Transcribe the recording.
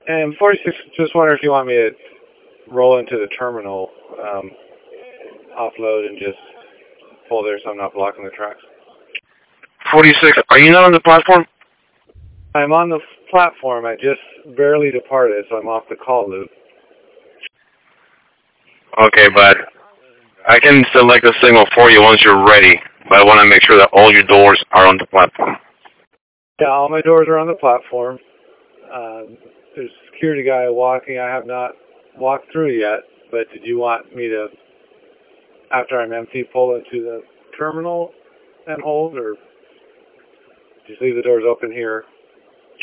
And 46, just wonder if you want me to roll into the terminal, offload and just pull there so I'm not blocking the tracks. 46, are you not on the platform? I'm on the platform. I just barely departed, so I'm off the call loop. Okay, but I can select a signal for you once you're ready, but I want to make sure that all your doors are on the platform. Yeah, all my doors are on the platform. There's a security guy walking. I have not walked through yet, but did you want me to, after I'm empty, pull into the terminal and hold, or just leave the doors open here?